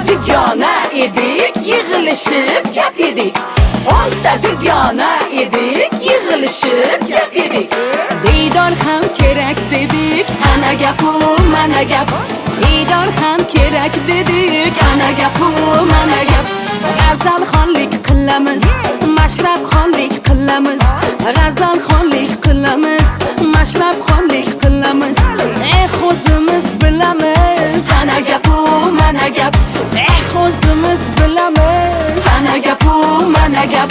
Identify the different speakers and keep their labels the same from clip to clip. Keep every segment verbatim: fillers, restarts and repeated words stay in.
Speaker 1: dugona edik, yig'ilishib gap yedik. O'nta dugona edik, yig'ilishib gap yedik. Diydor ham kerak dedik, ana gapu, mana gap. Diydor ham kerak dedik, ana gapu, mana gap. G'azalxonlik qilamiz, mashrabxonlik qilamiz. G'azalxonlik qilamiz, mashrabxonlik qilamiz. Eh o'zimiz bilamiz, ana gapu, mana gap. Eh o'zimiz bilamiz, ana gapu, mana gap.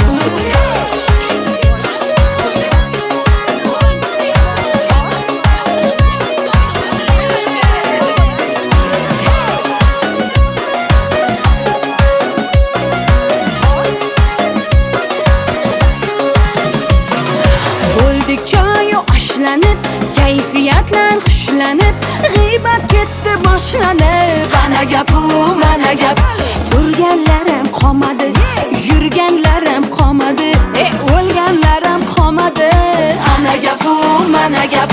Speaker 1: Kayfiyatlar xushlanib, g'iybat ketdi boshlanib. Ana gapu, mana gap. Turganlarim qolmadi, yurganlarim qolmadi, e o'lganlarim qolmadi. Ana gapu, mana gap.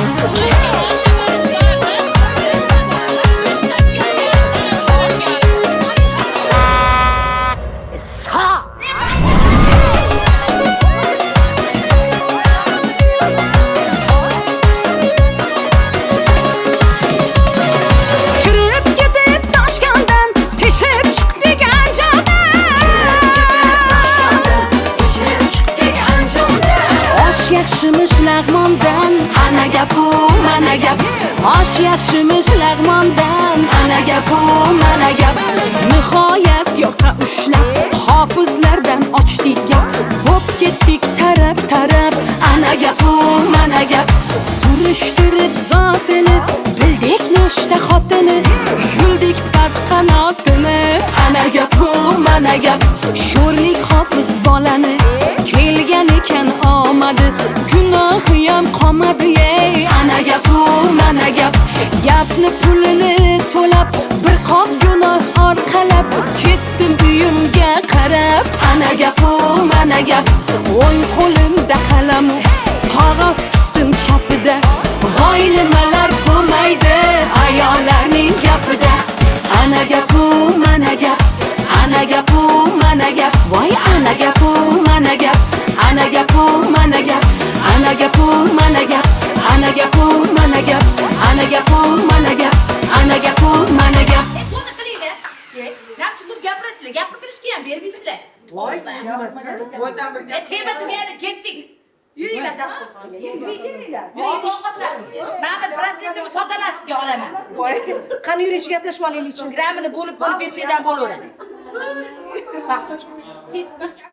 Speaker 1: Yaxshimish lag'mondan, ana gapu, mana gap. Osh yaxshimish lag'mondan, ana gapu, mana gap. Nihoyat yoqa ushlab, hofizlardan ochdik gap. Bo'p ketdik taraf taraf, ana gapu, mana gap. Surishtirib zotini, bildik nechta xotini, yuldik badqanotini. Ana gapu, mana gap. Sho'rlik hofiz bolani, kelgan ekan omadi, gunohi ham qolmadi ey. Ana gapu, mana gap. Gapni pulini to'lab, bir qop gunoh orqalab, ketdim uyimga qarab. Ana gapu, mana gap. O'ng qo'limda qalam, qog'oz tutdim chapida. Voy nimalar bo'lmaydi ayollarning gapida. Ana gapu, mana gap. Ana gapu, mana gap. Voy ana gapu, mana gap. Ana gapu, mana gap. Ana gapu, mana gap. Ana gapu, mana gap. Ana gapu, mana gap. Ana gapu, mana gap.
Speaker 2: Qo'ni qilinglar. Nam chiqib gapirasizlar, gapirib turishga ham bermaysizlar.
Speaker 3: Voy, yamasa. Voydan bir
Speaker 2: E, tema tugadi, ketdik.
Speaker 3: yuringlar dasturxonga.
Speaker 2: Yuringlar.
Speaker 3: Ovqatlanamiz.
Speaker 2: Mana braslentni sotaman sizga olaman.
Speaker 3: Voy, qani yuring gaplashib olaylik.
Speaker 2: Grammini bo'lib bo'lib bersangiz ham bo'laveradi.